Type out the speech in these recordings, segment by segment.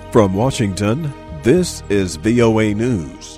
From Washington, this is VOA News.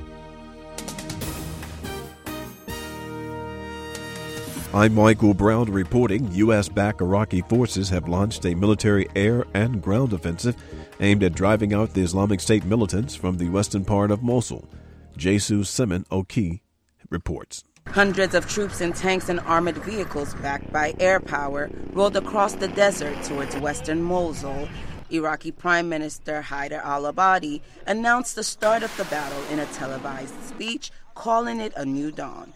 I'm Michael Brown reporting U.S.-backed Iraqi forces have launched a military air and ground offensive aimed at driving out the Islamic State militants from the western part of Mosul. Jesus Simon Oki reports. Hundreds of troops in tanks and armored vehicles backed by air power rolled across the desert towards western Mosul. Iraqi Prime Minister Haider al-Abadi announced the start of the battle in a televised speech, calling it a new dawn.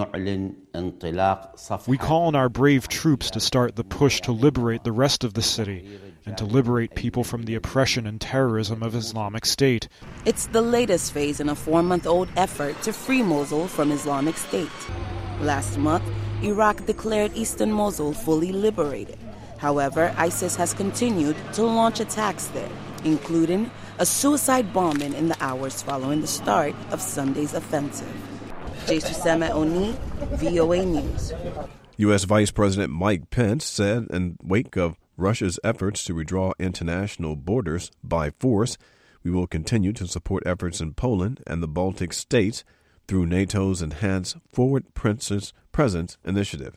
We call on our brave troops to start the push to liberate the rest of the city and to liberate people from the oppression and terrorism of Islamic State. It's the latest phase in a 4-month-old effort to free Mosul from Islamic State. Last month, Iraq declared eastern Mosul fully liberated. However, ISIS has continued to launch attacks there, including a suicide bombing in the hours following the start of Sunday's offensive. Jesuseme Oni, VOA News. U.S. Vice President Mike Pence said in wake of Russia's efforts to redraw international borders by force, we will continue to support efforts in Poland and the Baltic states through NATO's enhanced Forward Presence initiative.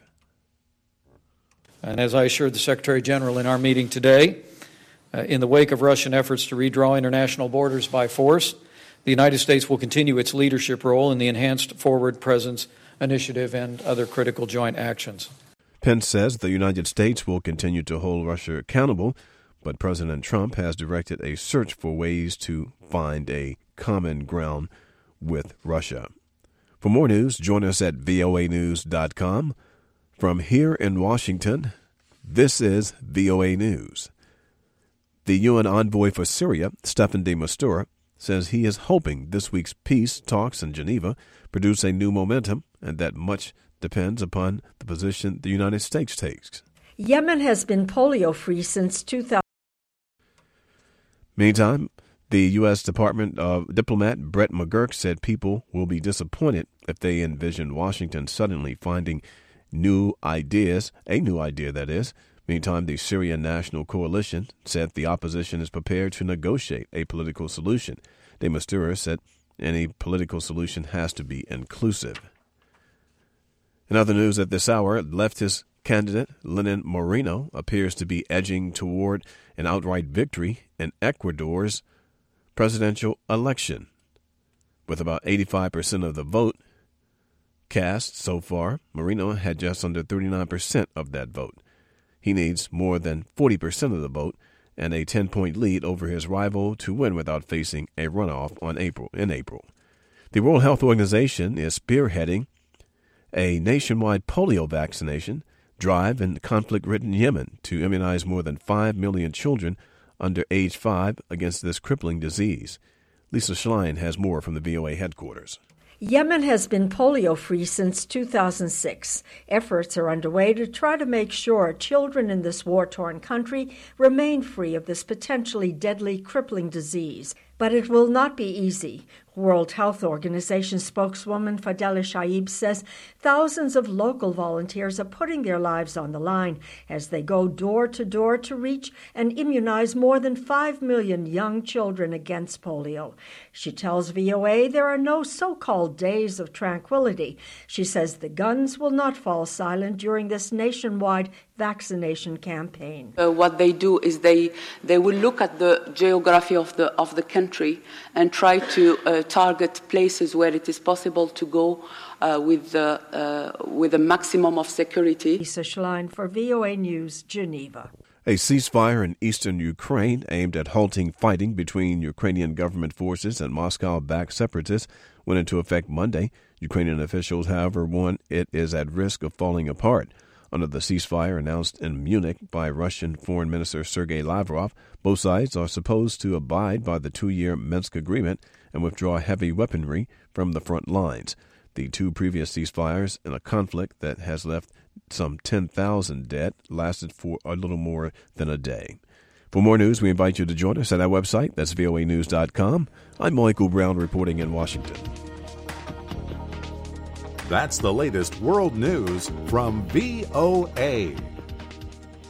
And as I assured the Secretary General in our meeting today, in the wake of Russian efforts to redraw international borders by force, the United States will continue its leadership role in the Enhanced Forward Presence initiative and other critical joint actions. Pence says the United States will continue to hold Russia accountable, but President Trump has directed a search for ways to find a common ground with Russia. For more news, join us at voanews.com. From here in Washington, this is VOA News. The UN envoy for Syria, Staffan de Mistura, says he is hoping this week's peace talks in Geneva produce a new momentum and that much depends upon the position the United States takes. Yemen has been polio-free since 2000. Meantime, the U.S. diplomat Brett McGurk said people will be disappointed if they envision Washington suddenly finding a new idea. Meantime, the Syrian National Coalition said the opposition is prepared to negotiate a political solution. De Mistura said any political solution has to be inclusive. In other news at this hour, leftist candidate Lenin Moreno appears to be edging toward an outright victory in Ecuador's presidential election. With about 85% of the vote cast so far, Moreno had just under 39% of that vote. He needs more than 40% of the vote and a 10-point lead over his rival to win without facing a runoff in April. The World Health Organization is spearheading a nationwide polio vaccination drive in conflict-ridden Yemen to immunize more than 5 million children under age 5 against this crippling disease. Lisa Schlein has more from the VOA headquarters. Yemen has been polio-free since 2006. Efforts are underway to try to make sure children in this war-torn country remain free of this potentially deadly, crippling disease. But it will not be easy. World Health Organization spokeswoman Fadela Shaib says thousands of local volunteers are putting their lives on the line as they go door to door to reach and immunize more than 5 million young children against polio. She tells VOA there are no so-called days of tranquility. She says the guns will not fall silent during this nationwide vaccination campaign. What they do is they will look at the geography of the country and try to target places where it is possible to go with a maximum of security. Lisa Schlein for VOA News, Geneva. A ceasefire in eastern Ukraine aimed at halting fighting between Ukrainian government forces and Moscow-backed separatists went into effect Monday. Ukrainian officials, however, warn it is at risk of falling apart. Under the ceasefire announced in Munich by Russian Foreign Minister Sergei Lavrov, both sides are supposed to abide by the 2-year Minsk agreement and withdraw heavy weaponry from the front lines. The two previous ceasefires in a conflict that has left some 10,000 dead lasted for a little more than a day. For more news, we invite you to join us at our website. That's voanews.com. I'm Michael Brown reporting in Washington. That's the latest world news from VOA.